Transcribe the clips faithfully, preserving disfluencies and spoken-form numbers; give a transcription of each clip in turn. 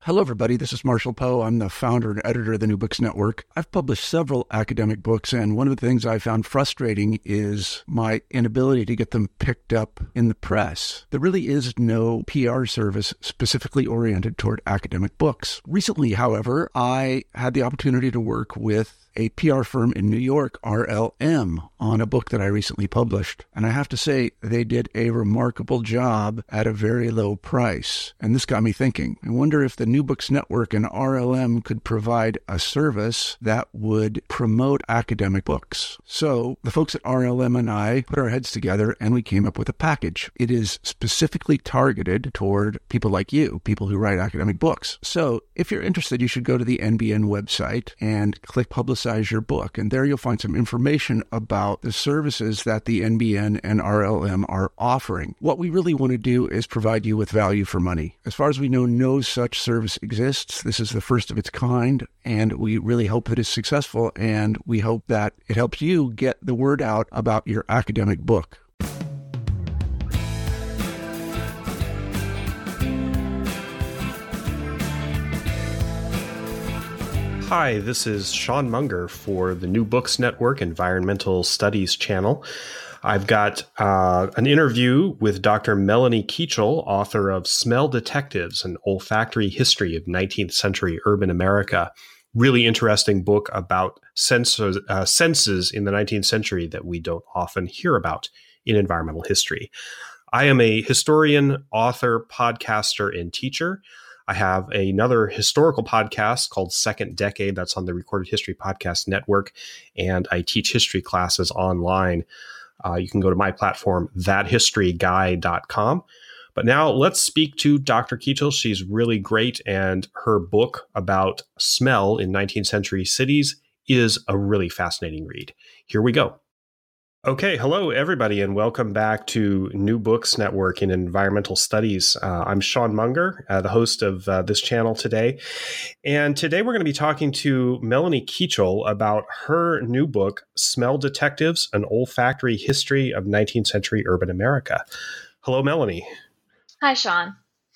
Hello, everybody. This is Marshall Poe. I'm the founder and editor of the New Books Network. I've published several academic books, and one of the things I found frustrating is my inability to get them picked up in the press. There really is no P R service specifically oriented toward academic books. Recently, however, I had the opportunity to work with a P R firm in New York, R L M, on a book that I recently published. And I have to say, they did a remarkable job at a very low price. And this got me thinking. I wonder if the New Books Network and R L M could provide a service that would promote academic books. So the folks at R L M and I put our heads together and we came up with a package. It is specifically targeted toward people like you, people who write academic books. So if you're interested, you should go to the N B N website and click Publicize your book. And there you'll find some information about the services that the N B N and R L M are offering. What we really want to do is provide you with value for money. As far as we know, no such service exists. This is the first of its kind, and we really hope that it's successful, and we hope that it helps you get the word out about your academic book. Hi, this is Sean Munger for the New Books Network Environmental Studies channel. I've got uh, an interview with Doctor Melanie Keachel, author of Smell Detectives, an olfactory history of nineteenth century urban America. Really interesting book about senses, uh, senses in the nineteenth century that we don't often hear about in environmental history. I am a historian, author, podcaster, and teacher. I have another historical podcast called Second Decade that's on the Recorded History Podcast Network, and I teach history classes online. Uh, you can go to my platform, that history guy dot com. But now let's speak to Doctor Keachel. She's really great, and her book about smell in nineteenth century cities is a really fascinating read. Here we go. Okay, hello, everybody, and welcome back to New Books Network in Environmental Studies. Uh, I'm Sean Munger, uh, the host of uh, this channel today. And today we're going to be talking to Melanie Keachel about her new book, Smell Detectives, an Olfactory History of nineteenth century Urban America. Hello, Melanie. Hi, Sean.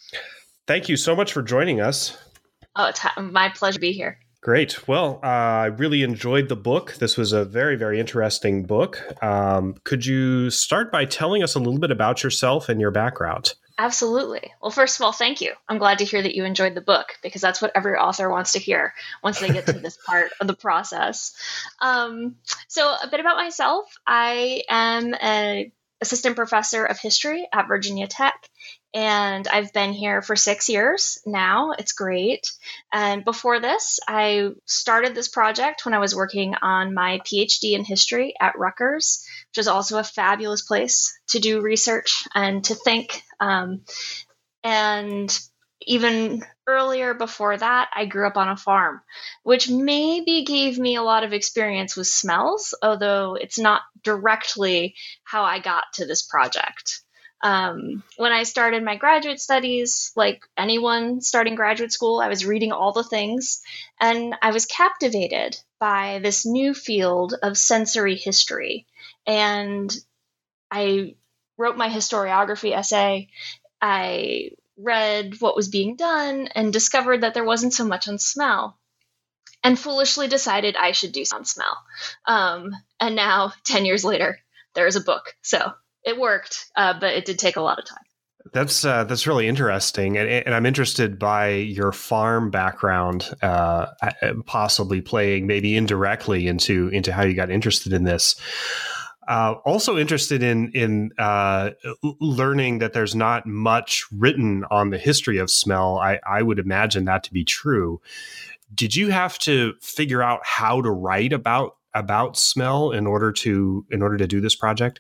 Thank you so much for joining us. Oh, it's my pleasure to be here. Great. Well, uh, I really enjoyed the book. This was a very, very interesting book. Um, could you start by telling us a little bit about yourself and your background? Absolutely. Well, first of all, thank you. I'm glad to hear that you enjoyed the book, because that's what every author wants to hear once they get to this part of the process. Um, so a bit about myself. I am an assistant professor of history at Virginia Tech. And I've been here for six years now. It's great. And before this, I started this project when I was working on my PhD in history at Rutgers, which is also a fabulous place to do research and to think. Um, and even earlier before that, I grew up on a farm, which maybe gave me a lot of experience with smells, although it's not directly how I got to this project. Um, when I started my graduate studies, like anyone starting graduate school, I was reading all the things, and I was captivated by this new field of sensory history. And I wrote my historiography essay. I read what was being done and discovered that there wasn't so much on smell, and foolishly decided I should do some on smell. Um, and now, ten years later, there is a book. So it worked, uh, but it did take a lot of time. That's uh, that's really interesting, and, and I'm interested by your farm background, uh, possibly playing maybe indirectly into into how you got interested in this. Uh, also interested in in uh, learning that there's not much written on the history of smell. I, I would imagine that to be true. Did you have to figure out how to write about about smell in order to in order to do this project?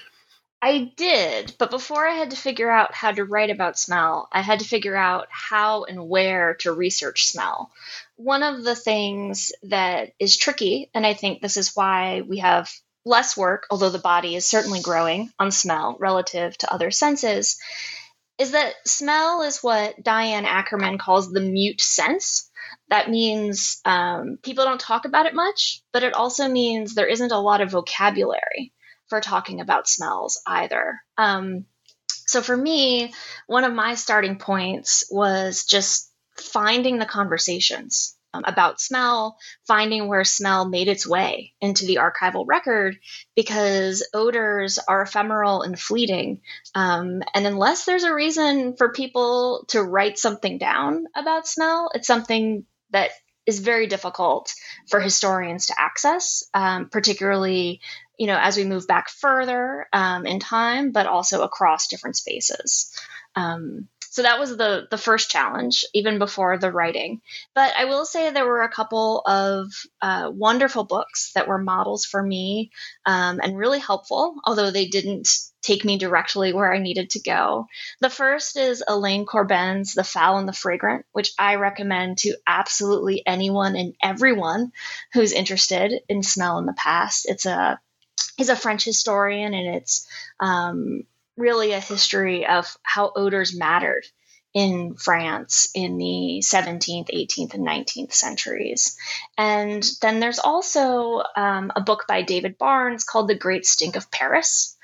I did, but before I had to figure out how to write about smell, I had to figure out how and where to research smell. One of the things that is tricky, and I think this is why we have less work, although the body is certainly growing on smell relative to other senses, is that smell is what Diane Ackerman calls the mute sense. That means um, people don't talk about it much, but it also means there isn't a lot of vocabulary for talking about smells either. Um, so for me, one of my starting points was just finding the conversations um, about smell, finding where smell made its way into the archival record, because odors are ephemeral and fleeting. Um, and unless there's a reason for people to write something down about smell, it's something that is very difficult for historians to access, um, particularly, you know, as we move back further um, in time, but also across different spaces. Um, so that was the the first challenge, even before the writing. But I will say there were a couple of uh, wonderful books that were models for me um, and really helpful, although they didn't take me directly where I needed to go. The first is Elaine Corbin's The Foul and the Fragrant, which I recommend to absolutely anyone and everyone who's interested in smell in the past. It's a he's a French historian, and it's um, really a history of how odors mattered in France in the seventeenth, eighteenth, and nineteenth centuries. And then there's also um, a book by David Barnes called The Great Stink of Paris,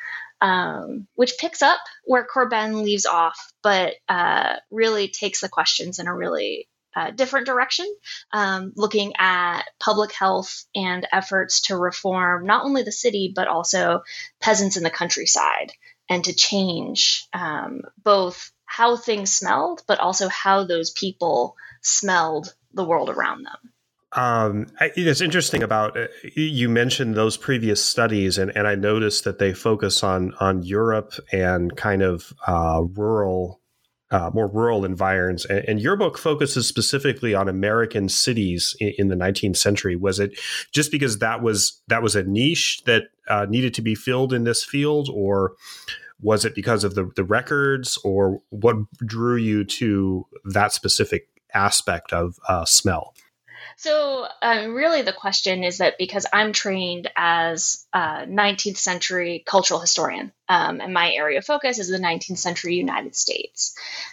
um, which picks up where Corbin leaves off, but uh, really takes the questions in a really uh, different direction, um, looking at public health and efforts to reform not only the city, but also peasants in the countryside, and to change um, both how things smelled, but also how those people smelled the world around them. Um, I, it's interesting about uh, you mentioned those previous studies, and, and I noticed that they focus on on Europe and kind of uh, rural, uh, more rural environs. And, and your book focuses specifically on American cities in, in the nineteenth century. Was it just because that was that was a niche that uh, needed to be filled in this field, or was it because of the the records, or what drew you to that specific aspect of uh, smell? So um, really the question is that because I'm trained as a nineteenth century cultural historian, um, and my area of focus is the nineteenth century United States.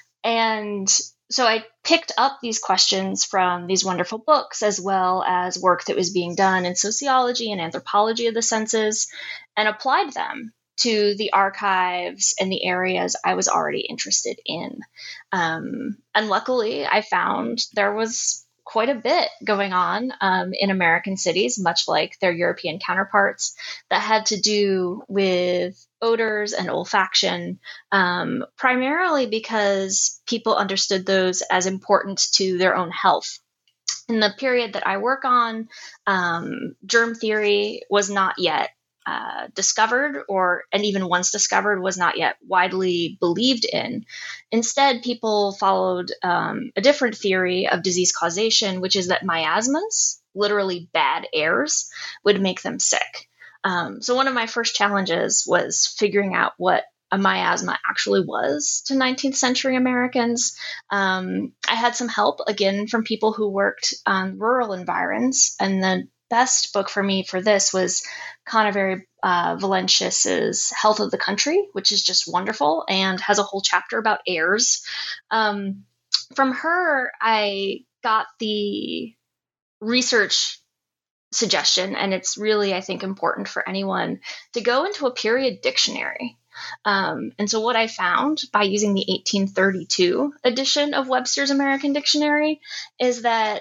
And so I picked up these questions from these wonderful books, as well as work that was being done in sociology and anthropology of the senses, and applied them to the archives and the areas I was already interested in. Um, and luckily, I found there was quite a bit going on um, in American cities, much like their European counterparts, that had to do with odors and olfaction, um, primarily because people understood those as important to their own health. In the period that I work on, um, germ theory was not yet Uh, discovered, or and even once discovered, was not yet widely believed in. Instead, people followed um, a different theory of disease causation, which is that miasmas, literally bad airs, would make them sick. Um, so one of my first challenges was figuring out what a miasma actually was to nineteenth century Americans. Um, I had some help, again, from people who worked on rural environs, and the best book for me for this was Conaveri uh, Valencius's Health of the Country, which is just wonderful and has a whole chapter about airs. Um, from her, I got the research suggestion, and it's really, I think, important for anyone to go into a period dictionary. Um, and so what I found by using the eighteen thirty-two edition of Webster's American Dictionary is that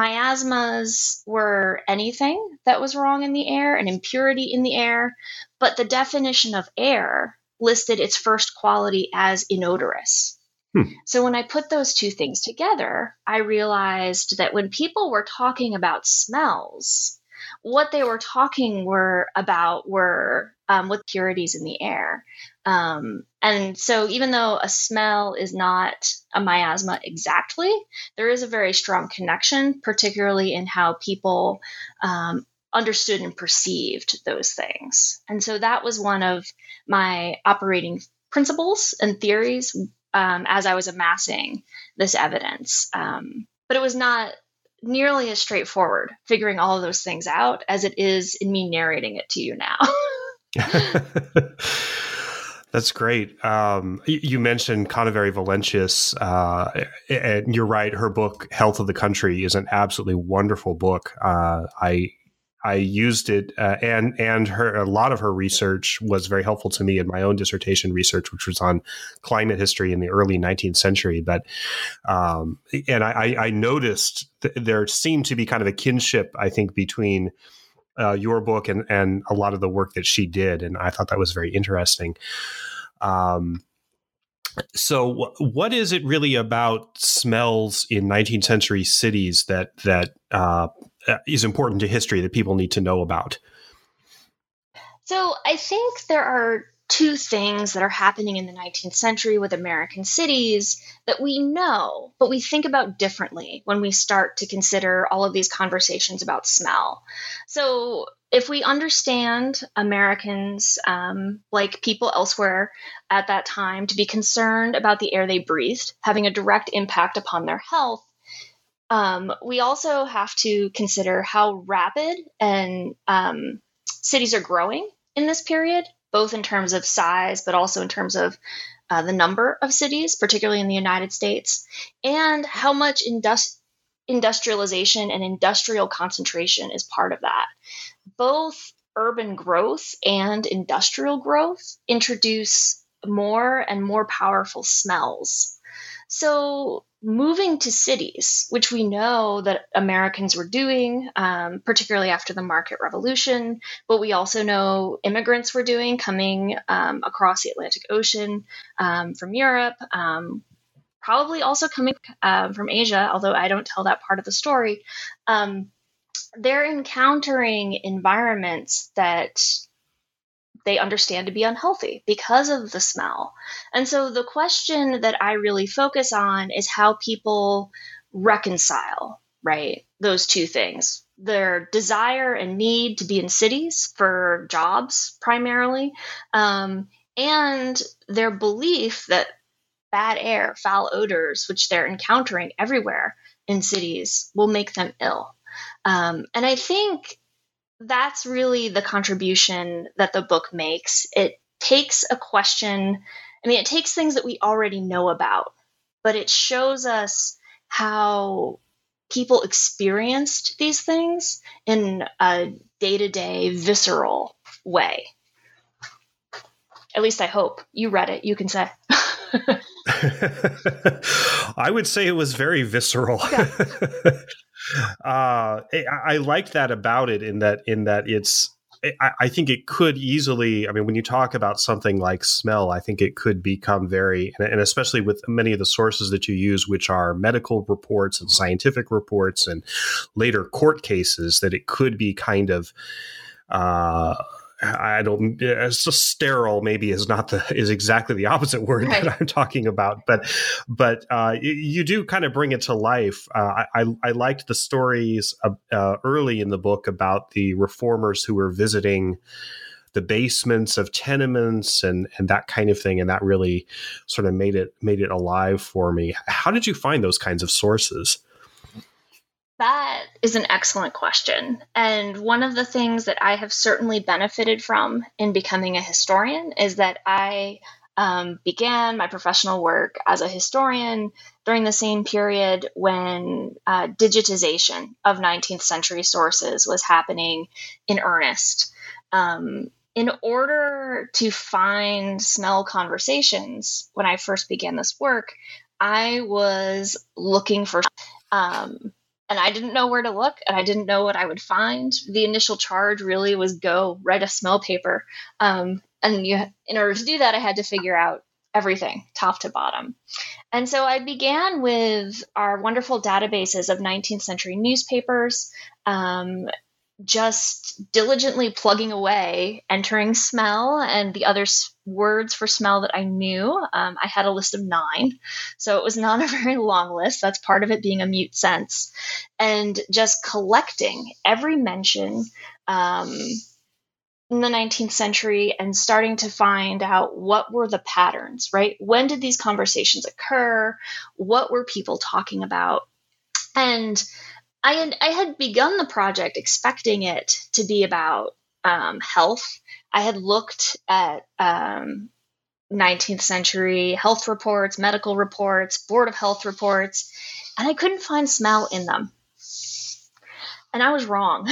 miasmas were anything that was wrong in the air, an impurity in the air, but the definition of air listed its first quality as inodorous. Hmm. So when I put those two things together, I realized that when people were talking about smells, what they were talking were about were um, with purities in the air. Um, and so even though a smell is not a miasma exactly, there is a very strong connection, particularly in how people um, understood and perceived those things. And so that was one of my operating principles and theories um, as I was amassing this evidence. Um, but it was not nearly as straightforward figuring all of those things out as it is in me narrating it to you now. That's great. Um, you mentioned Conaveri Valencius, uh, and you're right. Her book, Health of the Country, is an absolutely wonderful book. Uh, I I used it, uh, and and her a lot of her research was very helpful to me in my own dissertation research, which was on climate history in the early nineteenth century. But um, and I, I noticed th- there seemed to be kind of a kinship, I think, between uh, your book and and a lot of the work that she did, and I thought that was very interesting. Um, so, w- what is it really about smells in nineteenth century cities that that uh, is important to history that people need to know about? So I think there are two things that are happening in the nineteenth century with American cities that we know, but we think about differently when we start to consider all of these conversations about smell. So if we understand Americans, um, like people elsewhere at that time, to be concerned about the air they breathed, having a direct impact upon their health, Um, we also have to consider how rapid and um, cities are growing in this period, both in terms of size, but also in terms of uh, the number of cities, particularly in the United States, and how much industri- industrialization and industrial concentration is part of that. Both urban growth and industrial growth introduce more and more powerful smells. So moving to cities, which we know that Americans were doing, um, particularly after the market revolution, but we also know immigrants were doing, coming um, across the Atlantic Ocean um, from Europe, um, probably also coming uh, from Asia, although I don't tell that part of the story. Um, they're encountering environments that they understand to be unhealthy because of the smell. And so the question that I really focus on is how people reconcile, right, those two things. Their desire and need to be in cities for jobs primarily, um, and their belief that bad air, foul odors, which they're encountering everywhere in cities, will make them ill. Um, and I think that's really the contribution that the book makes. It takes a question, I mean, it takes things that we already know about, but it shows us how people experienced these things in a day-to-day, visceral way. At least I hope. You read it, you can say. I would say it was very visceral. Yeah. uh, I, I like that about it in that in that it's. I, I think it could easily. I mean, when you talk about something like smell, I think it could become very, and especially with many of the sources that you use, which are medical reports and scientific reports and later court cases, that it could be kind of. Uh, I don't. It's just sterile. Maybe is not the is exactly the opposite word right. that I'm talking about. But but uh, you, you do kind of bring it to life. Uh, I I liked the stories uh, uh, early in the book about the reformers who were visiting the basements of tenements and and that kind of thing, and that really sort of made it made it alive for me. How did you find those kinds of sources? That is an excellent question. And one of the things that I have certainly benefited from in becoming a historian is that I um, began my professional work as a historian during the same period when uh, digitization of nineteenth century sources was happening in earnest. Um, in order to find smell conversations, when I first began this work, I was looking for um, And I didn't know where to look, and I didn't know what I would find. The initial charge really was go write a smell paper. Um, and you, in order to do that, I had to figure out everything, top to bottom. And so I began with our wonderful databases of nineteenth century newspapers, um, just diligently plugging away, entering smell and the other s- words for smell that I knew. Um, I had a list of nine, so it was not a very long list. That's part of it being a mute sense. And just collecting every mention um, in the nineteenth century and starting to find out what were the patterns, right? When did these conversations occur? What were people talking about? And I had, I had begun the project expecting it to be about um, health. I had looked at um, nineteenth century health reports, medical reports, Board of Health reports, and I couldn't find smell in them. and I was wrong.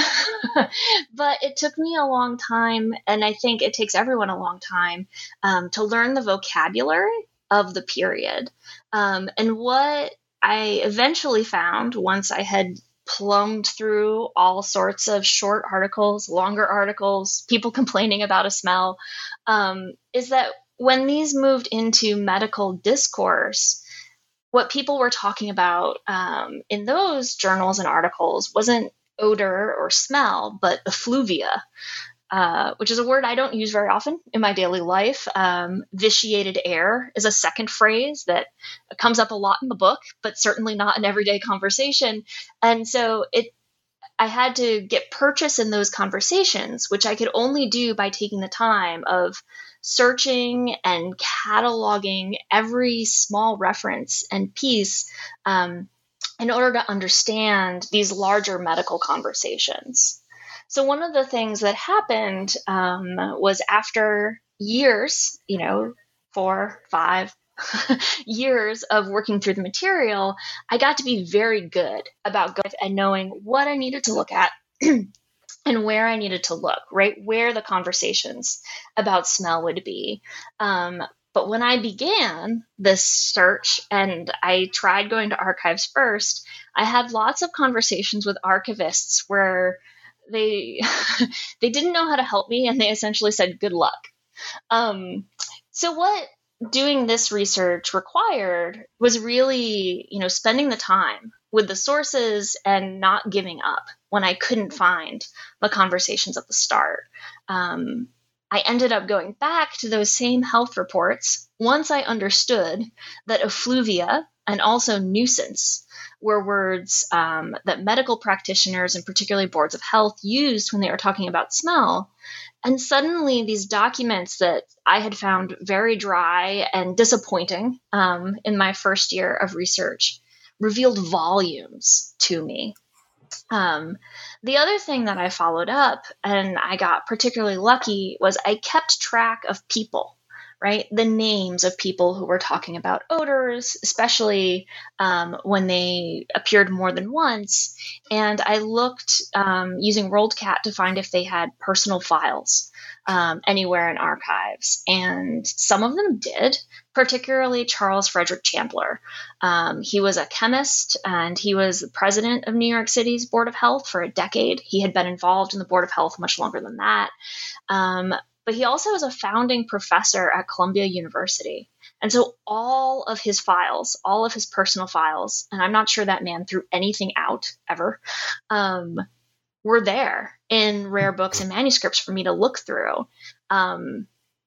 But it took me a long time, and I think it takes everyone a long time um, to learn the vocabulary of the period. Um, and what I eventually found once I had plumbed through all sorts of short articles, longer articles, people complaining about a smell, um, is that when these moved into medical discourse, what people were talking about um, in those journals and articles wasn't odor or smell, but effluvia, uh, which is a word I don't use very often in my daily life. Um, vitiated air is a second phrase that comes up a lot in the book, but certainly not in everyday conversation. And so it, I had to get purchase in those conversations, which I could only do by taking the time of searching and cataloging every small reference and piece um, in order to understand these larger medical conversations. So one of the things that happened um, was after years, you know, four, five years of working through the material, I got to be very good about going and knowing what I needed to look at and where I needed to look, right? Where the conversations about smell would be. Um, but when I began this search and I tried going to archives first, I had lots of conversations with archivists where they they didn't know how to help me, and they essentially said, good luck. Um, so what doing this research required was really, you know, spending the time with the sources and not giving up when I couldn't find the conversations at the start. Um, I ended up going back to those same health reports once I understood that effluvia and also nuisance were words um, that medical practitioners and particularly boards of health used when they were talking about smell. And suddenly these documents that I had found very dry and disappointing um, in my first year of research revealed volumes to me. Um, the other thing that I followed up, and I got particularly lucky, was I kept track of people, right? The names of people who were talking about odors, especially um, when they appeared more than once. And I looked um, using WorldCat to find if they had personal files um, anywhere in archives. And some of them did, particularly Charles Frederick Chandler. Um, he was a chemist, and he was the president of New York City's Board of Health for a decade. He had been involved in the Board of Health much longer than that. Um, But he also was a founding professor at Columbia University. And so all of his files, all of his personal files, and I'm not sure that man threw anything out ever, um, were there in rare books and manuscripts for me to look through. Um,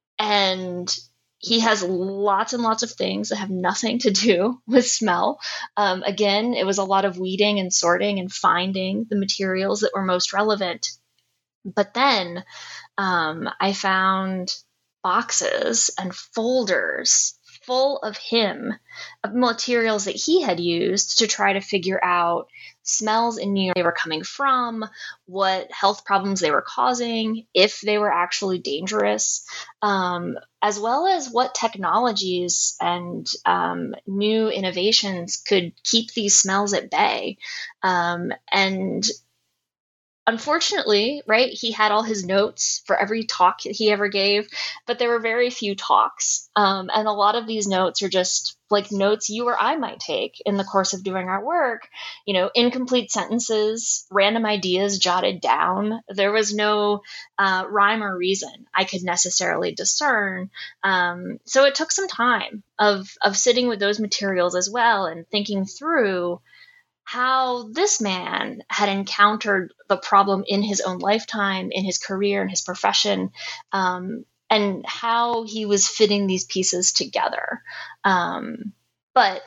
and he has lots and lots of things that have nothing to do with smell. Um, again, it was a lot of weeding and sorting and finding the materials that were most relevant. But then um, I found boxes and folders full of him, of materials that he had used to try to figure out smells in New York they were coming from, what health problems they were causing, if they were actually dangerous, um, as well as what technologies and um, new innovations could keep these smells at bay. Um, and Unfortunately, right, he had all his notes for every talk that he ever gave, but there were very few talks. Um, and a lot of these notes are just like notes you or I might take in the course of doing our work, you know, incomplete sentences, random ideas jotted down. There was no uh, rhyme or reason I could necessarily discern. Um, so it took some time of, of sitting with those materials as well and thinking through how this man had encountered the problem in his own lifetime, in his career, in his profession, um, and how he was fitting these pieces together. Um, but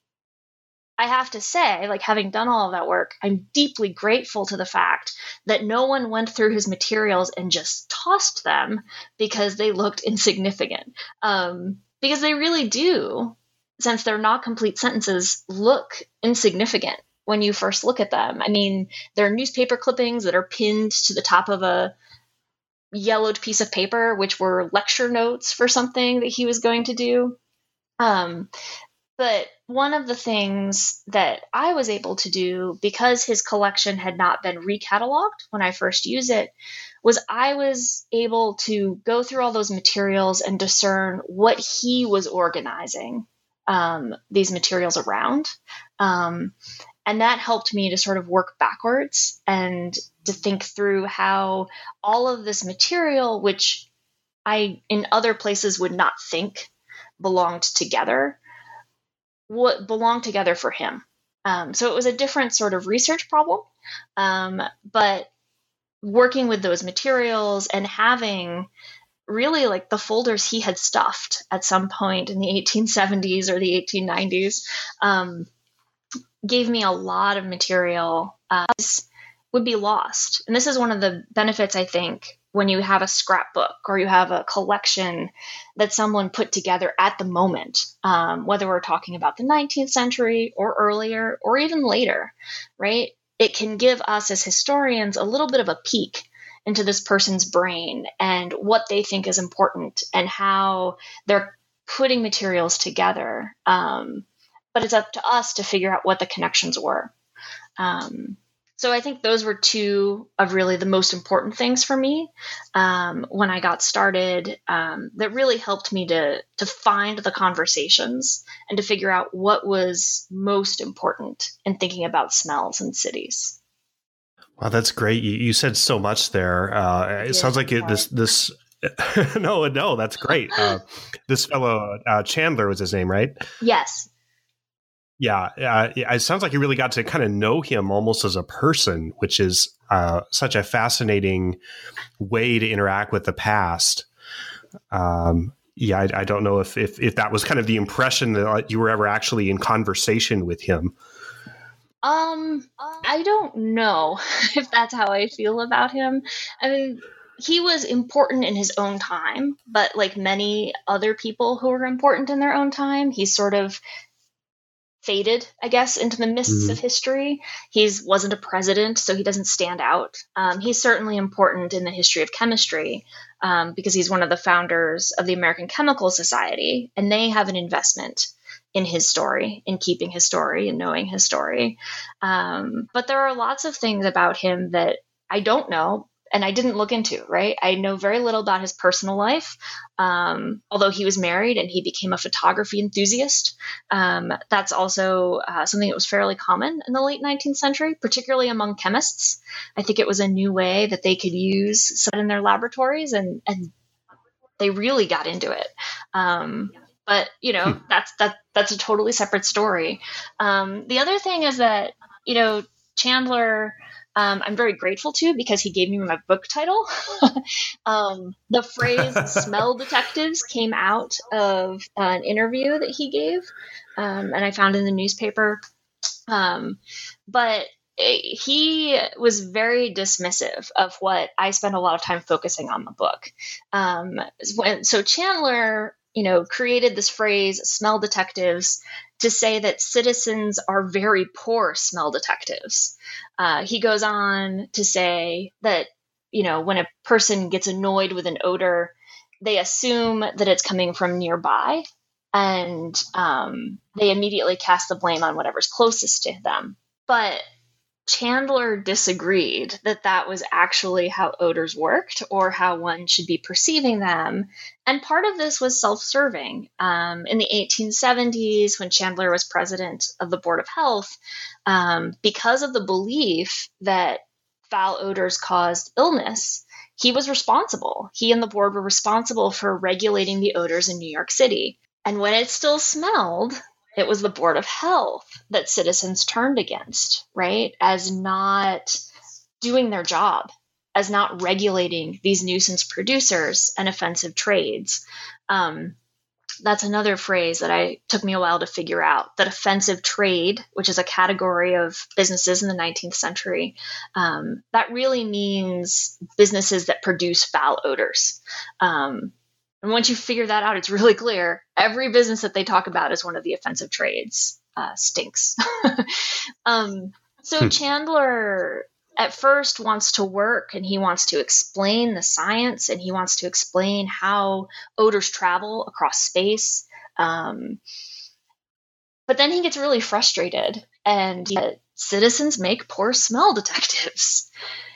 I have to say, like, having done all of that work, I'm deeply grateful to the fact that no one went through his materials and just tossed them because they looked insignificant. Um, because they really do, since they're not complete sentences, look insignificant when you first look at them. I mean, there are newspaper clippings that are pinned to the top of a yellowed piece of paper, which were lecture notes for something that he was going to do. Um, But one of the things that I was able to do, because his collection had not been recatalogued when I first used it, was I was able to go through all those materials and discern what he was organizing um, these materials around. Um, and that helped me to sort of work backwards and to think through how all of this material, which I in other places would not think belonged together, what belonged together for him. Um, so it was a different sort of research problem, um, but working with those materials and having really like the folders he had stuffed at some point in the eighteen seventies or the eighteen nineties um, gave me a lot of material uh, would be lost. And this is one of the benefits, I think, when you have a scrapbook or you have a collection that someone put together at the moment, um, whether we're talking about the nineteenth century or earlier or even later, right? It can give us as historians a little bit of a peek into this person's brain and what they think is important and how they're putting materials together. Um, but it's up to us to figure out what the connections were. Um, So I think those were two of really the most important things for me um, when I got started um, that really helped me to to find the conversations and to figure out what was most important in thinking about smells in cities. Wow, that's great. You, you said so much there. Uh, it yeah, sounds like it, this this. no, no, that's great. Uh, this fellow uh, Chandler was his name, right? Yes. Yeah, uh, it sounds like you really got to kind of know him almost as a person, which is uh, such a fascinating way to interact with the past. Um, yeah, I, I don't know if, if if that was kind of the impression that you were ever actually in conversation with him. Um, I don't know if that's how I feel about him. I mean, he was important in his own time, but like many other people who were important in their own time, he sort of faded, I guess, into the mists mm-hmm. of history. He wasn't a president, so he doesn't stand out. Um, he's certainly important in the history of chemistry um, because he's one of the founders of the American Chemical Society, and they have an investment in his story, in keeping his story and knowing his story. Um, but there are lots of things about him that I don't know and I didn't look into, right? I know very little about his personal life, um, although he was married and he became a photography enthusiast. Um, that's also uh, something that was fairly common in the late nineteenth century, particularly among chemists. I think it was a new way that they could use some in their laboratories, and, and they really got into it. Um, but, you know, hmm. that's that that's a totally separate story. Um, the other thing is that, you know, Chandler... Um, I'm very grateful to because he gave me my book title. um, the phrase smell detectives came out of an interview that he gave, um, and I found in the newspaper. Um, but it, he was very dismissive of what I spent a lot of time focusing on the book. Um, when, so Chandler, you know, created this phrase, smell detectives, to say that citizens are very poor smell detectives. Uh, he goes on to say that, you know, when a person gets annoyed with an odor, they assume that it's coming from nearby, and um, they immediately cast the blame on whatever's closest to them. But Chandler disagreed that that was actually how odors worked or how one should be perceiving them. And part of this was self-serving. Um, in the eighteen seventies, when Chandler was president of the Board of Health, um, because of the belief that foul odors caused illness, he was responsible. He and the board were responsible for regulating the odors in New York City. And when it still smelled, it was the Board of Health that citizens turned against, right, as not doing their job, as not regulating these nuisance producers and offensive trades. Um, that's another phrase that I took me a while to figure out, that offensive trade, which is a category of businesses in the nineteenth century, um, that really means businesses that produce foul odors. Um, And once you figure that out, it's really clear. Every business that they talk about as one of the offensive trades uh, stinks. um, so hmm. Chandler at first wants to work, and he wants to explain the science, and he wants to explain how odors travel across space. Um, but then he gets really frustrated, and uh, citizens make poor smell detectives.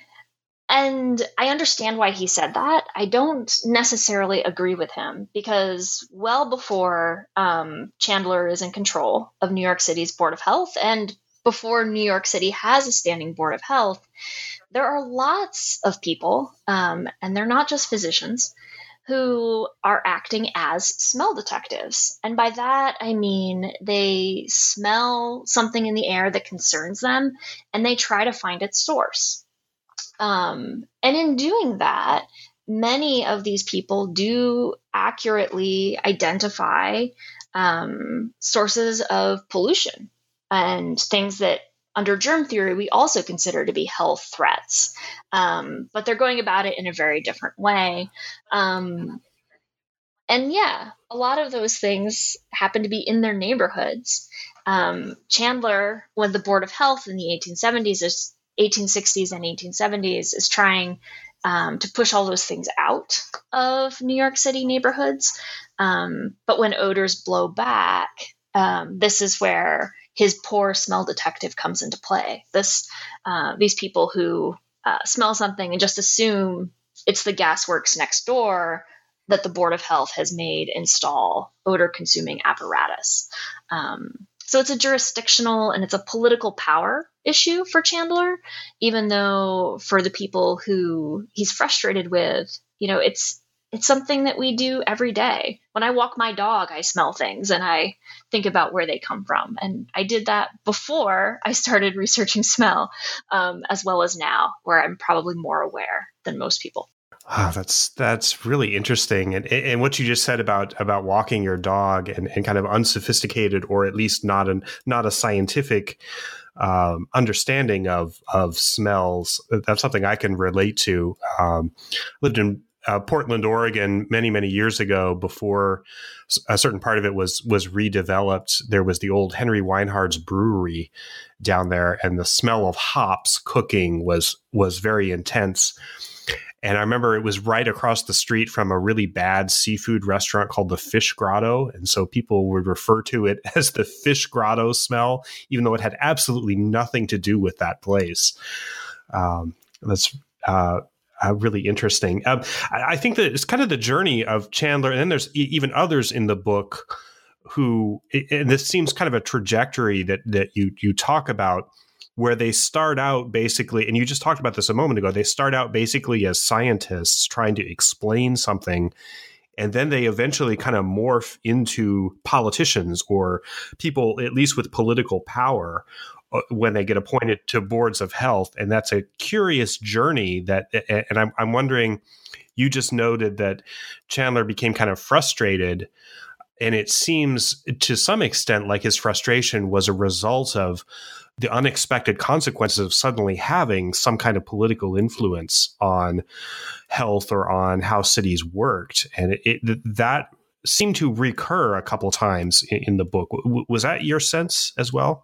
And I understand why he said that. I don't necessarily agree with him, because well before um, Chandler is in control of New York City's Board of Health, and before New York City has a standing Board of Health, there are lots of people, um, and they're not just physicians, who are acting as smell detectives. And by that, I mean they smell something in the air that concerns them, and they try to find its source. Um, and in doing that, many of these people do accurately identify um, sources of pollution and things that under germ theory we also consider to be health threats. Um, but they're going about it in a very different way. Um, and yeah, a lot of those things happen to be in their neighborhoods. Um, Chandler, when the Board of Health in the eighteen seventies is eighteen sixties and eighteen seventies is trying um, to push all those things out of New York City neighborhoods. Um, but when odors blow back, um, this is where his poor smell detective comes into play. This, uh, these people who uh, smell something and just assume it's the gasworks next door that the Board of Health has made install odor-consuming apparatus. Um, so it's a jurisdictional and it's a political power issue for Chandler, even though for the people who he's frustrated with, you know, it's it's something that we do every day. When I walk my dog, I smell things and I think about where they come from. And I did that before I started researching smell, um, as well as now, where I'm probably more aware than most people. Ah, that's that's really interesting, and and what you just said about about walking your dog and, and kind of unsophisticated, or at least not an not a scientific um, understanding of of smells. That's something I can relate to. Um, lived in uh, Portland, Oregon, many many years ago. Before a certain part of it was was redeveloped, there was the old Henry Weinhard's brewery down there, and the smell of hops cooking was was very intense. And I remember it was right across the street from a really bad seafood restaurant called the Fish Grotto. And so people would refer to it as the Fish Grotto smell, even though it had absolutely nothing to do with that place. Um, that's uh, uh, really interesting. Um, I, I think that it's kind of the journey of Chandler. And then there's e- even others in the book who, and this seems kind of a trajectory that that you you talk about, where they start out basically, and you just talked about this a moment ago, they start out basically as scientists trying to explain something, and then they eventually kind of morph into politicians or people, at least with political power, when they get appointed to boards of health. And that's a curious journey that, and I'm, I'm wondering, you just noted that Chandler became kind of frustrated. And it seems to some extent like his frustration was a result of the unexpected consequences of suddenly having some kind of political influence on health or on how cities worked. And it, it, that seemed to recur a couple times in, in the book. W- was that your sense as well?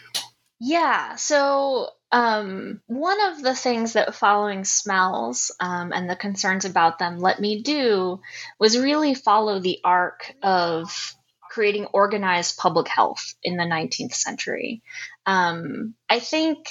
Yeah. So um, one of the things that following smells um, and the concerns about them let me do was really follow the arc of creating organized public health in the nineteenth century. Um, I think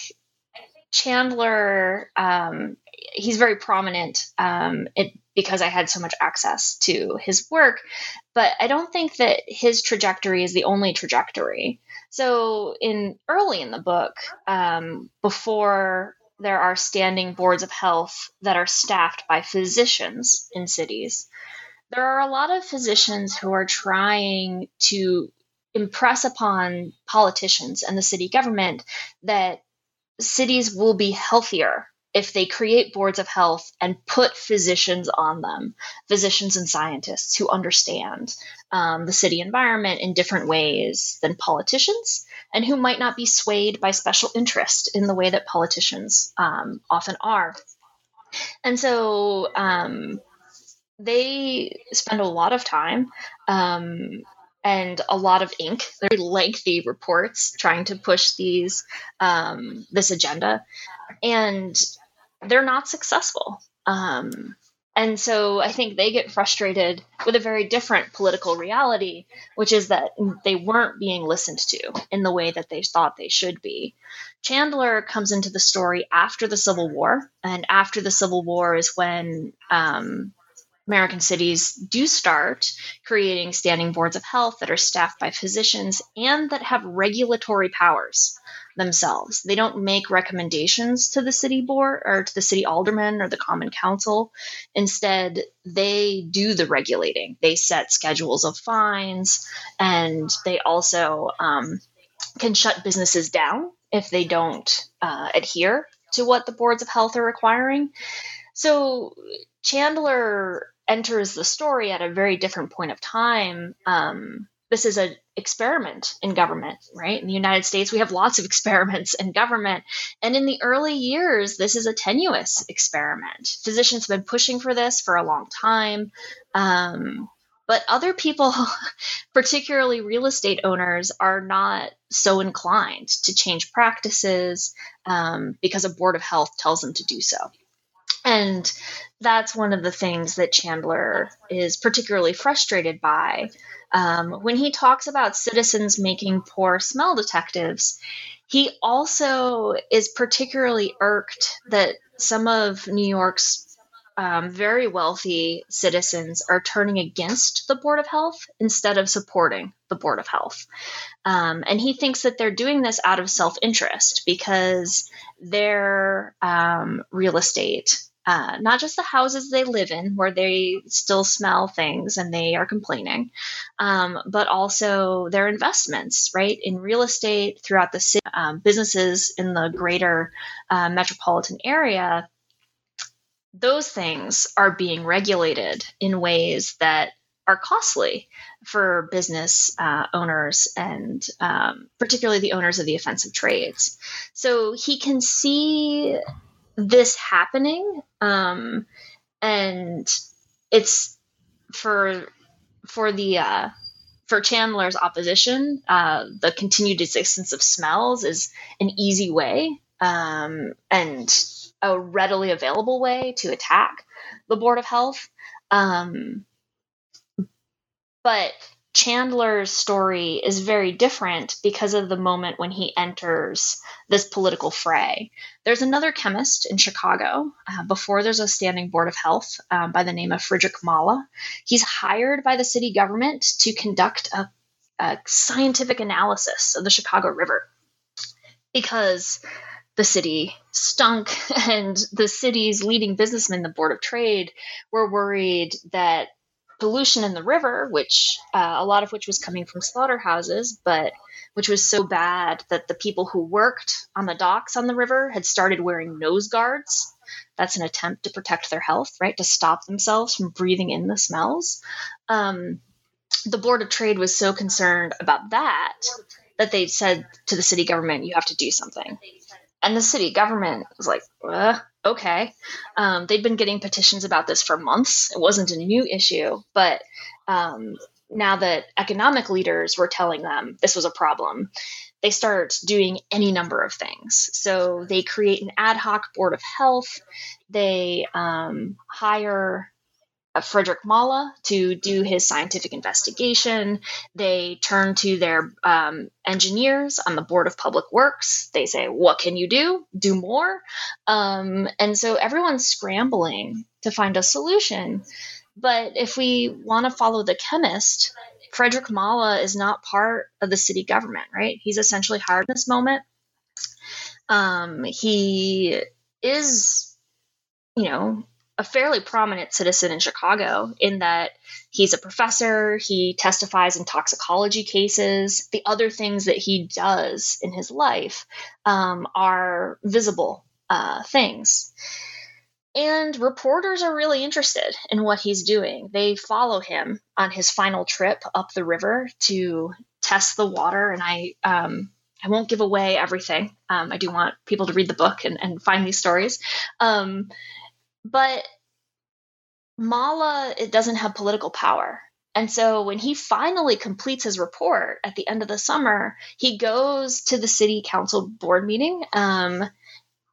Chandler, um, he's very prominent um, it, because I had so much access to his work, but I don't think that his trajectory is the only trajectory. So in early in the book, um, before there are standing boards of health that are staffed by physicians in cities, there are a lot of physicians who are trying to impress upon politicians and the city government that cities will be healthier if they create boards of health and put physicians on them, physicians and scientists who understand um, the city environment in different ways than politicians, and who might not be swayed by special interest in the way that politicians um, often are. And so um, they spend a lot of time um, and a lot of ink, very lengthy reports trying to push these um, this agenda, and they're not successful. Um, And so I think they get frustrated with a very different political reality, which is that they weren't being listened to in the way that they thought they should be. Chandler comes into the story after the Civil War, and after the Civil War is when um, American cities do start creating standing boards of health that are staffed by physicians and that have regulatory powers themselves. They don't make recommendations to the city board or to the city alderman or the common council. Instead, they do the regulating. They set schedules of fines, and they also um, can shut businesses down if they don't uh, adhere to what the boards of health are requiring. So Chandler enters the story at a very different point of time. Um, this is an experiment in government, right? In the United States, we have lots of experiments in government. And in the early years, this is a tenuous experiment. Physicians have been pushing for this for a long time. Um, but other people, particularly real estate owners, are not so inclined to change practices um, because a board of health tells them to do so. And that's one of the things that Chandler is particularly frustrated by. Um, when he talks about citizens making poor smell detectives, he also is particularly irked that some of New York's um, very wealthy citizens are turning against the Board of Health instead of supporting the Board of Health. Um, and he thinks that they're doing this out of self-interest because their um, real estate, Uh, not just the houses they live in, where they still smell things and they are complaining, um, but also their investments, right, in real estate throughout the city, um, businesses in the greater uh, metropolitan area. Those things are being regulated in ways that are costly for business uh, owners and um, particularly the owners of the offensive trades. So he can see this happening, um, and it's for for the uh, for Chandler's opposition. Uh, the continued existence of smells is an easy way um, and a readily available way to attack the Board of Health. Um, but Chandler's story is very different because of the moment when he enters this political fray. There's another chemist in Chicago uh, before there's a standing board of health um, by the name of Frederick Mala. He's hired by the city government to conduct a, a scientific analysis of the Chicago River because the city stunk and the city's leading businessmen, the Board of Trade, were worried that pollution in the river, which uh, a lot of which was coming from slaughterhouses, but which was so bad that the people who worked on the docks on the river had started wearing nose guards. That's an attempt to protect their health, right? To stop themselves from breathing in the smells. Um, the Board of Trade was so concerned about that that they said to the city government, you have to do something. And the city government was like, uh, okay. Um, they'd been getting petitions about this for months. It wasn't a new issue, but um, now that economic leaders were telling them this was a problem, they start doing any number of things. So they create an ad hoc board of health. They um, hire Uh, Frederick Mala to do his scientific investigation. They turn to their um, engineers on the Board of Public Works. They say, what can you do? Do more. Um, and so everyone's scrambling to find a solution. But if we want to follow the chemist, Frederick Mala is not part of the city government, right? He's essentially hired in this moment. Um, he is, you know, a fairly prominent citizen in Chicago in that he's a professor, he testifies in toxicology cases. The other things that he does in his life um, are visible uh, things. And reporters are really interested in what he's doing. They follow him on his final trip up the river to test the water. And I um, I won't give away everything. Um, I do want people to read the book and, and find these stories. Um, But Mala, it doesn't have political power. And so when he finally completes his report at the end of the summer, he goes to the city council board meeting um,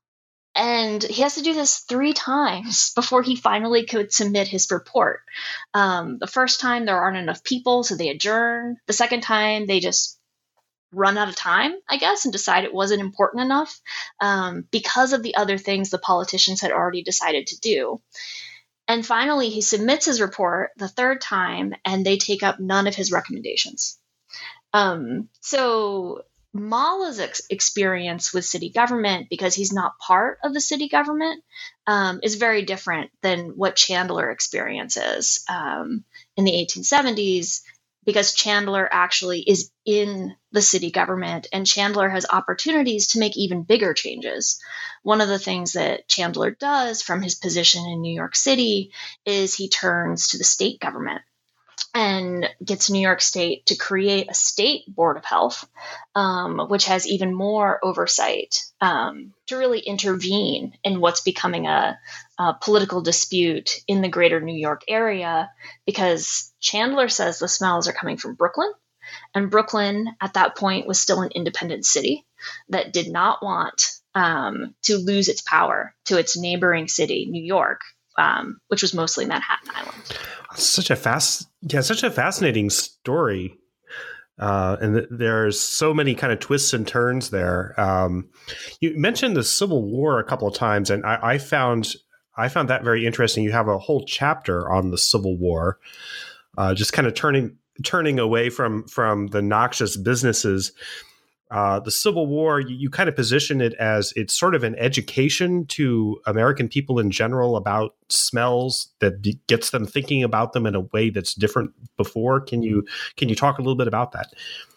And he has to do this three times before he finally could submit his report. Um, the first time, there aren't enough people, so they adjourn. The second time, they just run out of time, I guess, and decide it wasn't important enough um, because of the other things the politicians had already decided to do. And finally, he submits his report the third time, and they take up none of his recommendations. Um, so Mala's ex- experience with city government, because he's not part of the city government, um, is very different than what Chandler experiences um, in the eighteen seventies, because Chandler actually is in the city government, and Chandler has opportunities to make even bigger changes. One of the things that Chandler does from his position in New York City is he turns to the state government and gets New York State to create a state board of health, um, which has even more oversight um, to really intervene in what's becoming a, a political dispute in the greater New York area, because Chandler says the smells are coming from Brooklyn, and Brooklyn at that point was still an independent city that did not want um, to lose its power to its neighboring city, New York, um, which was mostly Manhattan Island. Such a fast, yeah, such a fascinating story, uh, and th- there's so many kind of twists and turns there. Um, you mentioned the Civil War a couple of times, and I, I found I found that very interesting. You have a whole chapter on the Civil War, uh, just kind of turning turning away from from the noxious businesses. Uh, the Civil War, you, you kind of position it as it's sort of an education to American people in general about smells that be, gets them thinking about them in a way that's different before. Can you can you talk a little bit about that?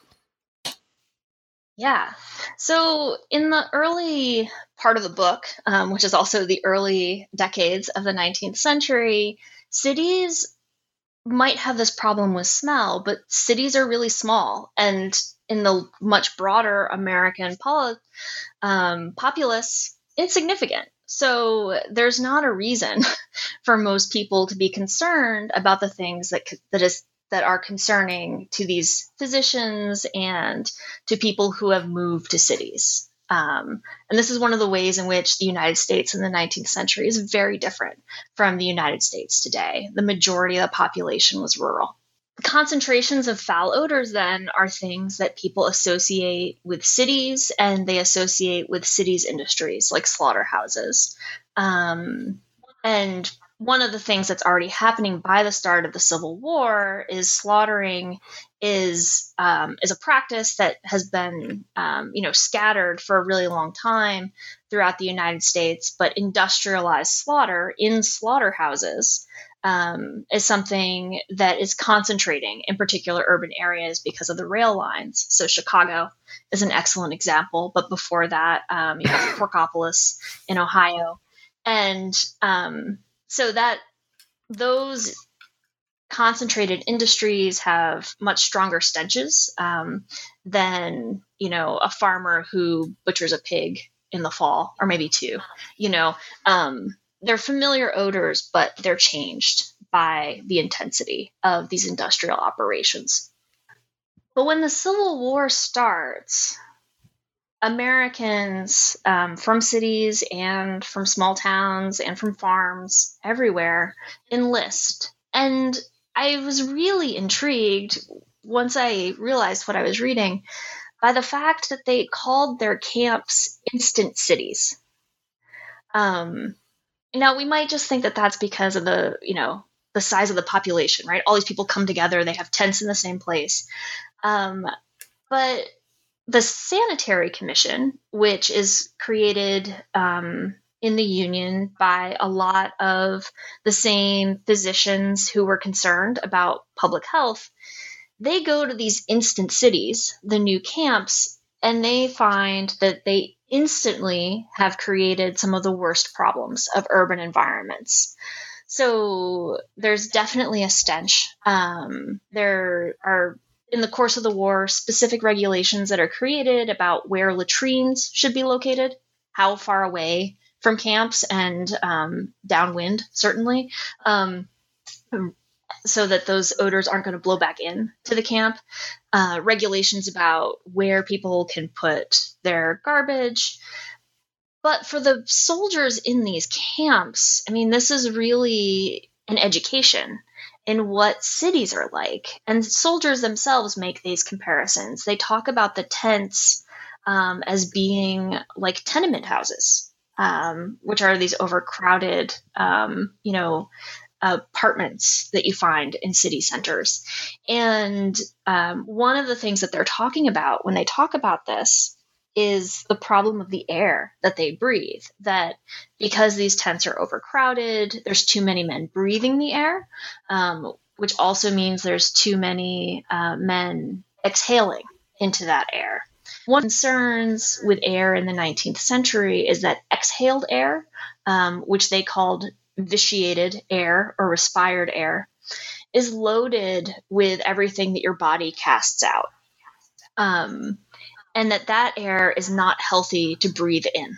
Yeah. So in the early part of the book, um, which is also the early decades of the nineteenth century, cities might have this problem with smell, but cities are really small, and in the much broader American poli- um, populace, insignificant. So there's not a reason for most people to be concerned about the things that that is that are concerning to these physicians and to people who have moved to cities. Um, and this is one of the ways in which the United States in the nineteenth century is very different from the United States today. The majority of the population was rural. Concentrations of foul odors then are things that people associate with cities, and they associate with cities' industries like slaughterhouses. Um, and one of the things that's already happening by the start of the Civil War is slaughtering is um, is a practice that has been um, you know scattered for a really long time throughout the United States, but industrialized slaughter in slaughterhouses Um, is something that is concentrating in particular urban areas because of the rail lines. So Chicago is an excellent example, but before that, um, you have Porkopolis in Ohio. And um, so that those concentrated industries have much stronger stenches um, than, you know, a farmer who butchers a pig in the fall, or maybe two, you know, um, they're familiar odors, but they're changed by the intensity of these industrial operations. But when the Civil War starts, Americans um, from cities and from small towns and from farms everywhere enlist. And I was really intrigued once I realized what I was reading by the fact that they called their camps instant cities. Um, Now, we might just think that that's because of the, you know, the size of the population, right? All these people come together, they have tents in the same place. Um, but the Sanitary Commission, which is created um, in the Union by a lot of the same physicians who were concerned about public health, they go to these instant cities, the new camps, and they find that they instantly have created some of the worst problems of urban environments. So there's definitely a stench. Um, there are, in the course of the war, specific regulations that are created about where latrines should be located, how far away from camps, and um, downwind, certainly, um, so that those odors aren't going to blow back in to the camp. Uh, regulations about where people can put their garbage. but for the soldiers in these camps, I mean, this is really an education in what cities are like. And soldiers themselves make these comparisons. They talk about the tents um, as being like tenement houses, um, which are these overcrowded, um, you know, apartments that you find in city centers. And um, one of the things that they're talking about when they talk about this is the problem of the air that they breathe, that because these tents are overcrowded, there's too many men breathing the air, um, which also means there's too many uh, men exhaling into that air. One of the concerns with air in the nineteenth century is that exhaled air, um, which they called vitiated air or respired air, is loaded with everything that your body casts out. Um, and that that air is not healthy to breathe in.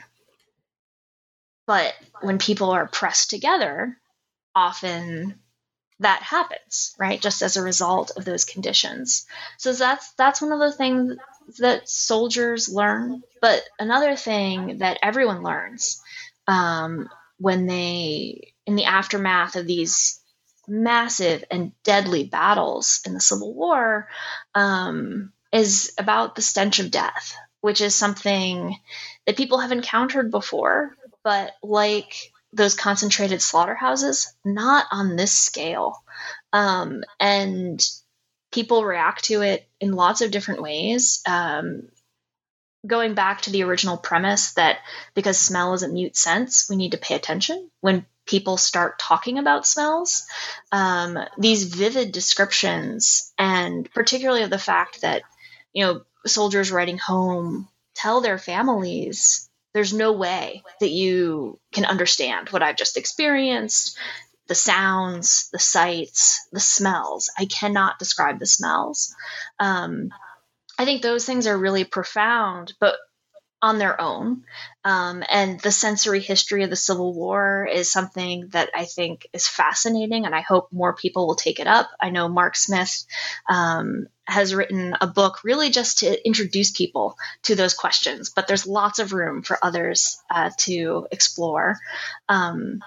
But when people are pressed together, often that happens, right? Just as a result of those conditions. So that's that's one of the things that soldiers learn. But another thing that everyone learns um, when they, in the aftermath of these massive and deadly battles in the Civil War, um, is about the stench of death, which is something that people have encountered before, but like those concentrated slaughterhouses, not on this scale. Um, and people react to it in lots of different ways. Um, going back to the original premise that because smell is a mute sense, we need to pay attention when people start talking about smells. Um, these vivid descriptions, and particularly of the fact that, you know, soldiers writing home tell their families, there's no way that you can understand what I've just experienced, the sounds, the sights, the smells. I cannot describe the smells. Um, I think those things are really profound, but on their own. Um, and the sensory history of the Civil War is something that I think is fascinating, and I hope more people will take it up. I know Mark Smith um, has written a book really just to introduce people to those questions, but there's lots of room for others uh, to explore. Um,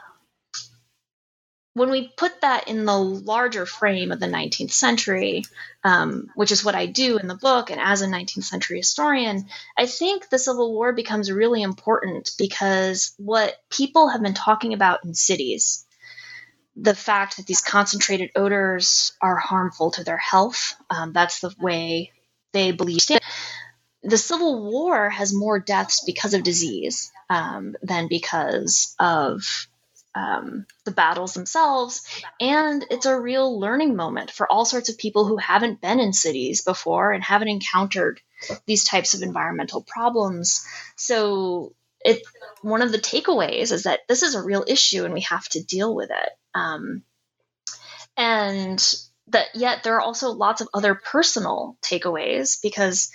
when we put that in the larger frame of the nineteenth century, um, which is what I do in the book, and as a nineteenth century historian, I think the Civil War becomes really important because what people have been talking about in cities, the fact that these concentrated odors are harmful to their health, um, that's the way they believe. The Civil War has more deaths because of disease um, than because of Um, the battles themselves, and it's a real learning moment for all sorts of people who haven't been in cities before and haven't encountered these types of environmental problems. So it one of the takeaways is that this is a real issue and we have to deal with it. Um, and that yet there are also lots of other personal takeaways, because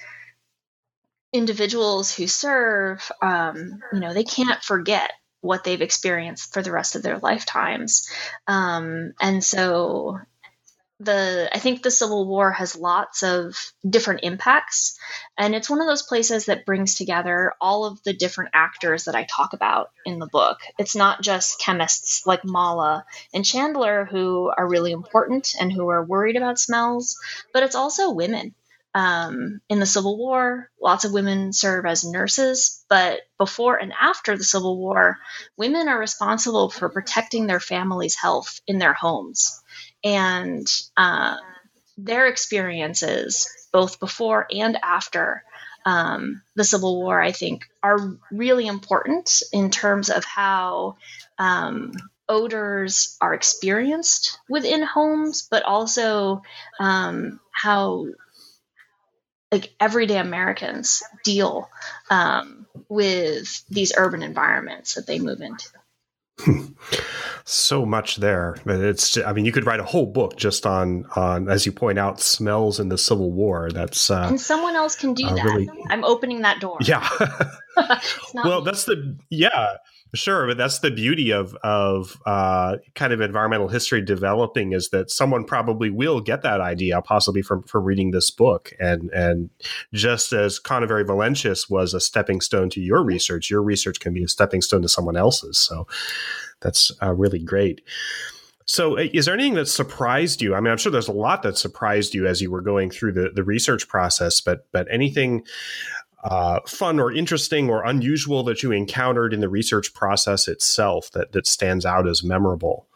individuals who serve, um, you know, they can't forget what they've experienced for the rest of their lifetimes. Um, and so the, I think the Civil War has lots of different impacts, and it's one of those places that brings together all of the different actors that I talk about in the book. It's not just chemists like Mala and Chandler who are really important and who are worried about smells, but it's also women. Um, in the Civil War, lots of women serve as nurses, but before and after the Civil War, women are responsible for protecting their family's health in their homes. And uh, their experiences, both before and after um, the Civil War, I think, are really important in terms of how um, odors are experienced within homes, but also um, how like everyday Americans deal um, with these urban environments that they move into. So much there, but it's, I mean, you could write a whole book just on, on, as you point out, smells in the Civil War. That's, uh, and someone else can do uh, that. Really... I'm opening that door. Yeah. Well, that's the, yeah, sure. But that's the beauty of, of uh, kind of environmental history developing, is that someone probably will get that idea, possibly from, from reading this book. And, and just as Conaveri Valencius was a stepping stone to your research, your research can be a stepping stone to someone else's. So that's uh, really great. So is there anything that surprised you? I mean, I'm sure there's a lot that surprised you as you were going through the, the research process, but but anything uh, fun or interesting or unusual that you encountered in the research process itself that, that stands out as memorable?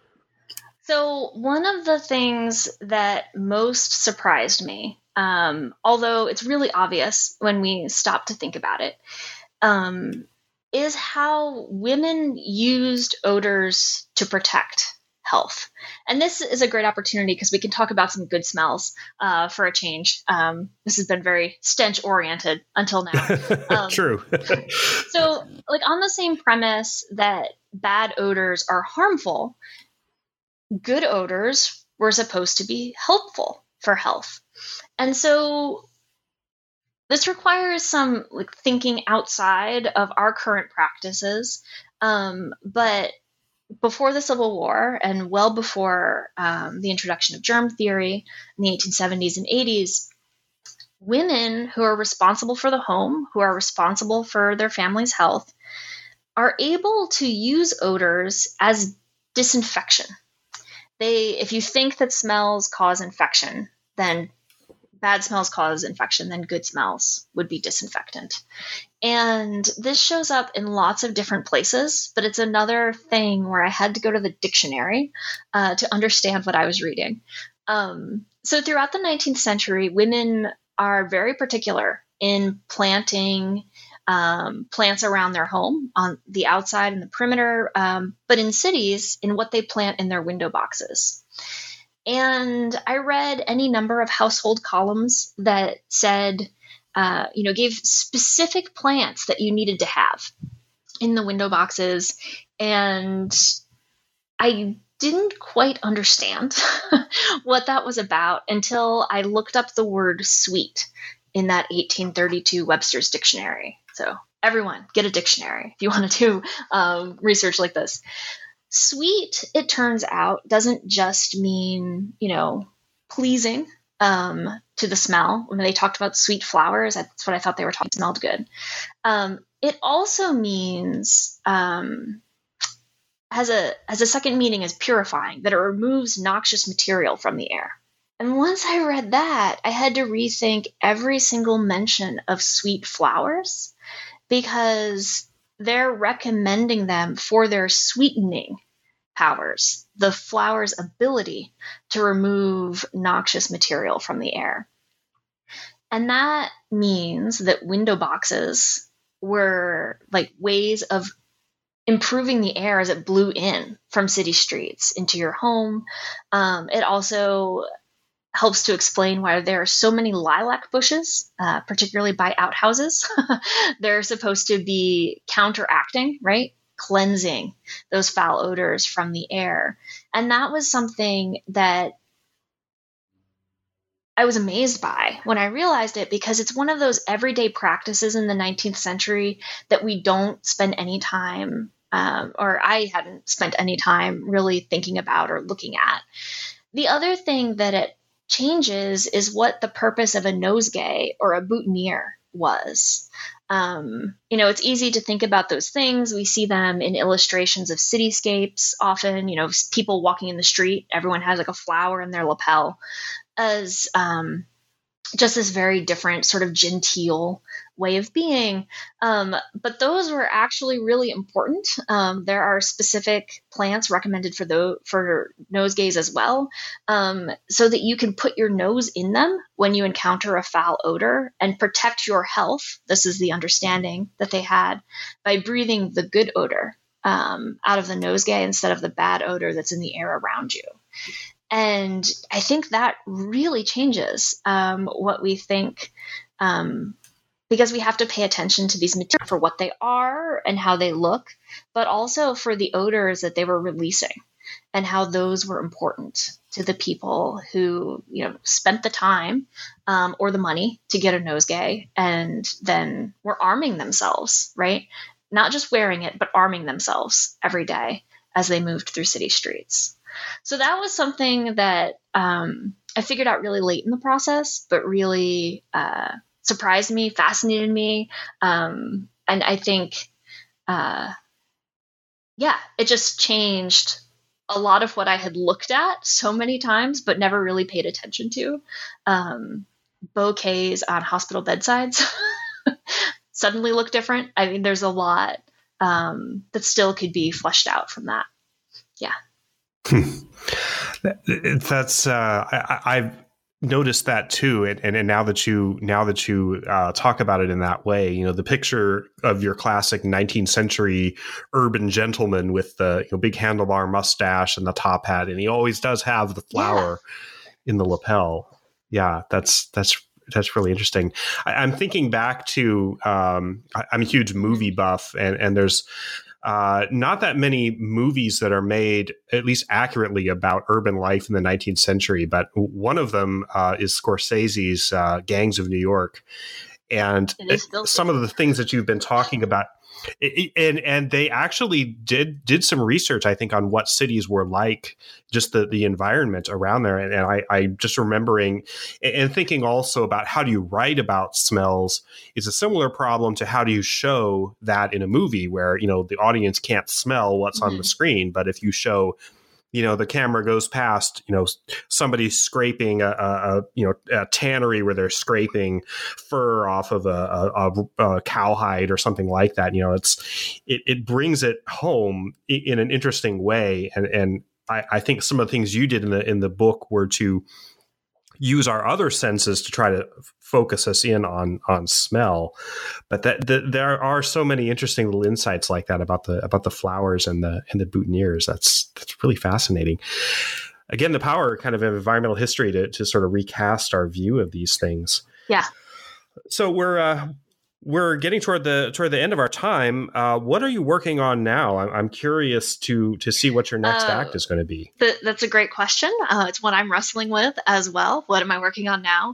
So one of the things that most surprised me, um, although it's really obvious when we stop to think about it, um, is how women used odors to protect health. And this is a great opportunity because we can talk about some good smells uh, for a change. Um, this has been very stench oriented until now. Um, True. So like on the same premise that bad odors are harmful, good odors were supposed to be helpful for health. And so this requires some like thinking outside of our current practices. Um, but before the Civil War and well before um, the introduction of germ theory in the eighteen seventies and eighties, women who are responsible for the home, who are responsible for their family's health, are able to use odors as disinfection. They, if you think that smells cause infection, then bad smells cause infection, then good smells would be disinfectant. And this shows up in lots of different places, but it's another thing where I had to go to the dictionary uh, to understand what I was reading. Um, so throughout the nineteenth century, women are very particular in planting um, plants around their home on the outside and the perimeter, um, but in cities, in what they plant in their window boxes. And I read any number of household columns that said, uh, you know, gave specific plants that you needed to have in the window boxes. And I didn't quite understand what that was about until I looked up the word sweet in that eighteen thirty-two Webster's Dictionary. So everyone, get a dictionary if you want to do um, research like this. Sweet, it turns out, doesn't just mean, you know, pleasing um, to the smell. When they talked about sweet flowers, that's what I thought they were talking, smelled good. Um, it also means, um, has a has a second meaning as purifying, that it removes noxious material from the air. And once I read that, I had to rethink every single mention of sweet flowers, because they're recommending them for their sweetening powers, the flower's ability to remove noxious material from the air. And that means that window boxes were like ways of improving the air as it blew in from city streets into your home. Um, it also helps to explain why there are so many lilac bushes, uh, particularly by outhouses. They're supposed to be counteracting, right? Cleansing those foul odors from the air. And that was something that I was amazed by when I realized it, because it's one of those everyday practices in the nineteenth century that we don't spend any time, um, or I hadn't spent any time really thinking about or looking at. The other thing that it changes is what the purpose of a nosegay or a boutonniere was. Um, you know, it's easy to think about those things. We see them in illustrations of cityscapes often, you know, people walking in the street, everyone has like a flower in their lapel, as um, just this very different sort of genteel way of being. Um, but those were actually really important. Um, there are specific plants recommended for the, for nosegays as well, um, so that you can put your nose in them when you encounter a foul odor and protect your health. This is the understanding that they had, by breathing the good odor um, out of the nosegay instead of the bad odor that's in the air around you. And I think that really changes um, what we think, um, because we have to pay attention to these materials for what they are and how they look, but also for the odors that they were releasing. and how those were important to the people who, you know, spent the time um, or the money to get a nosegay and then were arming themselves, right? Not just wearing it, but arming themselves every day as they moved through city streets. So that was something that um, I figured out really late in the process, but really uh, surprised me, fascinated me. Um, and I think, uh, yeah, it just changed a lot of what I had looked at so many times, but never really paid attention to. Um, bouquets on hospital bedsides suddenly look different. I mean, there's a lot um, that still could be fleshed out from that. Yeah. That's uh, I, I've noticed that too, and, and and now that you now that you uh, talk about it in that way, you know, the picture of your classic nineteenth century urban gentleman with the, you know, big handlebar mustache and the top hat, and he always does have the flower yeah. in the lapel. Yeah, that's that's that's really interesting. I, I'm thinking back to um, I, I'm a huge movie buff, and and there's Uh, not that many movies that are made, at least accurately, about urban life in the nineteenth century. But one of them uh, is Scorsese's uh, Gangs of New York. And some of the things that you've been talking about, it, and and they actually did did some research, I think, on what cities were like, just the, the environment around there. And, and I, I just remembering and thinking also about how do you write about smells is a similar problem to how do you show that in a movie where, you know, the audience can't smell what's mm-hmm. on the screen. But if you show, you know, the camera goes past, you know, somebody scraping a, a, a you know, a tannery where they're scraping fur off of a, a, a cowhide or something like that. You know, it's, it, it brings it home in an interesting way. And, and I, I think some of the things you did in the, in the book were to use our other senses to try to focus us in on on smell, but that the, there are so many interesting little insights like that about the about the flowers and the and the boutonnieres. That's that's really fascinating. Again, the power kind of environmental history to to sort of recast our view of these things. Yeah. So we're uh, we're getting toward the toward the end of our time. Uh, what are you working on now? I'm, I'm curious to to see what your next uh, act is going to be. Th- that's a great question. Uh, it's one I'm wrestling with as well. What am I working on now?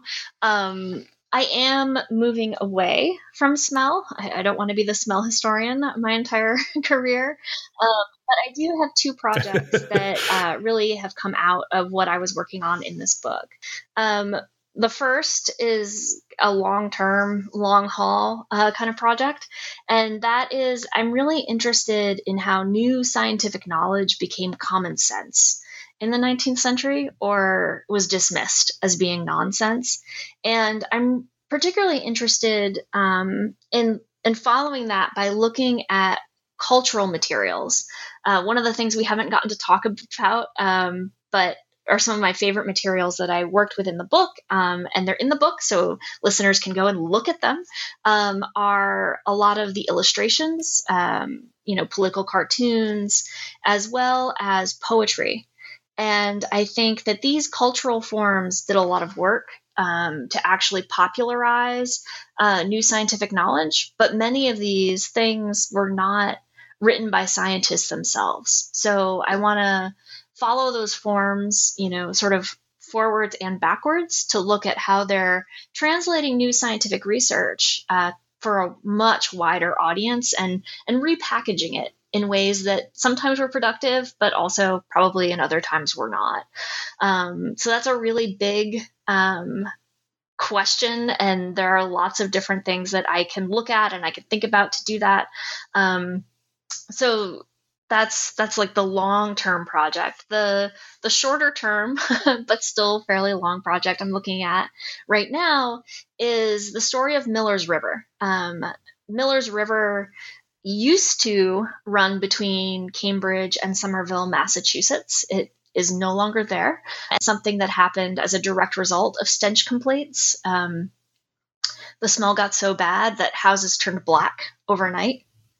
Um, I am moving away from smell. I, I don't want to be the smell historian my entire career, um, but I do have two projects that uh, really have come out of what I was working on in this book. Um, The first is a long-term, long-haul uh, kind of project, and that is I'm really interested in how new scientific knowledge became common sense in the nineteenth century or was dismissed as being nonsense. And I'm particularly interested um, in, in following that by looking at cultural materials. Uh, one of the things we haven't gotten to talk about, um, but are some of my favorite materials that I worked with in the book, um, and they're in the book, so listeners can go and look at them, um, are a lot of the illustrations, um, you know, political cartoons, as well as poetry. And I think that these cultural forms did a lot of work um, to actually popularize uh, new scientific knowledge, but many of these things were not written by scientists themselves. So I want to follow those forms, you know, sort of forwards and backwards to look at how they're translating new scientific research uh, for a much wider audience and, and repackaging it in ways that sometimes were productive, but also probably in other times were not. Um, so that's a really big um, question, and there are lots of different things that I can look at and I can think about to do that. Um, so That's that's like the long-term project. The the shorter term, but still fairly long project I'm looking at right now is the story of Miller's River. Um, Miller's River used to run between Cambridge and Somerville, Massachusetts. It is no longer there. It's something that happened as a direct result of stench complaints. Um, the smell got so bad that houses turned black overnight.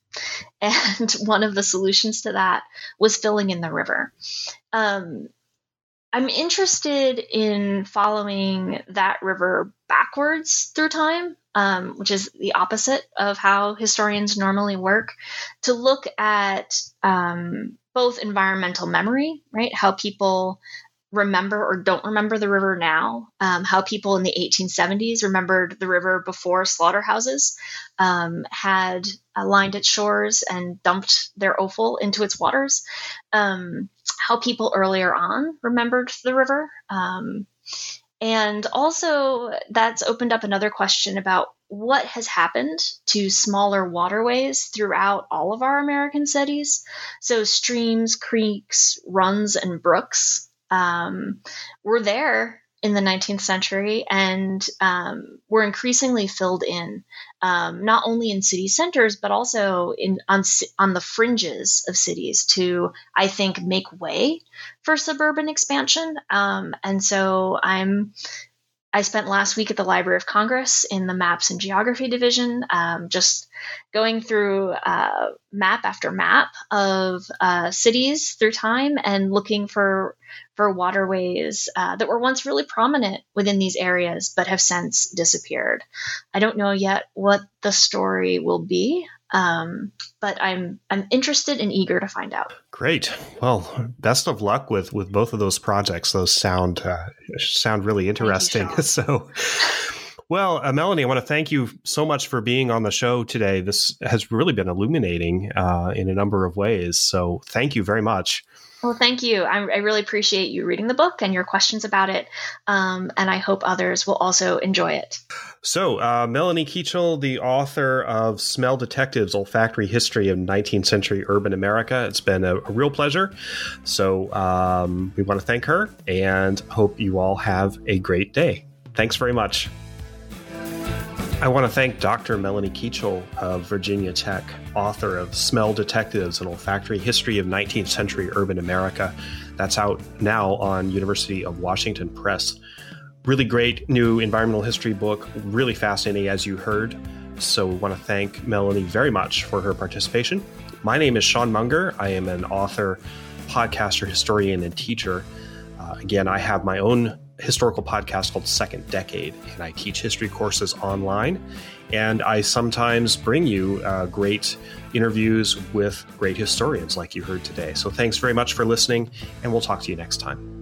And one of the solutions to that was filling in the river. Um, I'm interested in following that river backwards through time, um, which is the opposite of how historians normally work, to look at um, both environmental memory, right? How people remember or don't remember the river now, um, how people in the eighteen seventies remembered the river before slaughterhouses um, had uh, lined its shores and dumped their offal into its waters, um, how people earlier on remembered the river. Um, and also that's opened up another question about what has happened to smaller waterways throughout all of our American cities. So streams, creeks, runs, and brooks um, were there in the nineteenth century and um, were increasingly filled in, um, not only in city centers, but also in on, on the fringes of cities to, I think, make way for suburban expansion. Um, and so I'm I spent last week at the Library of Congress in the Maps and Geography Division, um, just going through uh, map after map of uh, cities through time and looking for for waterways uh, that were once really prominent within these areas, but have since disappeared. I don't know yet what the story will be, um, but I'm I'm interested and eager to find out. Great. Well, best of luck with, with both of those projects. Those sound uh, sound really interesting. You, so, well, uh, Melanie, I want to thank you so much for being on the show today. This has really been illuminating uh, in a number of ways. So, thank you very much. Well, thank you. I, I really appreciate you reading the book and your questions about it. Um, and I hope others will also enjoy it. So, uh, Melanie Keachel, the author of Smell Detectives, Olfactory History of nineteenth Century Urban America. It's been a, a real pleasure. So um, we want to thank her and hope you all have a great day. Thanks very much. I want to thank Doctor Melanie Keachel of Virginia Tech, author of Smell Detectives, An Olfactory History of nineteenth Century Urban America. That's out now on University of Washington Press. Really great new environmental history book, really fascinating as you heard. So we want to thank Melanie very much for her participation. My name is Sean Munger. I am an author, podcaster, historian, and teacher. Uh, again, I have my own historical podcast called Second Decade, and I teach history courses online. And I sometimes bring you uh, great interviews with great historians like you heard today. So thanks very much for listening, and we'll talk to you next time.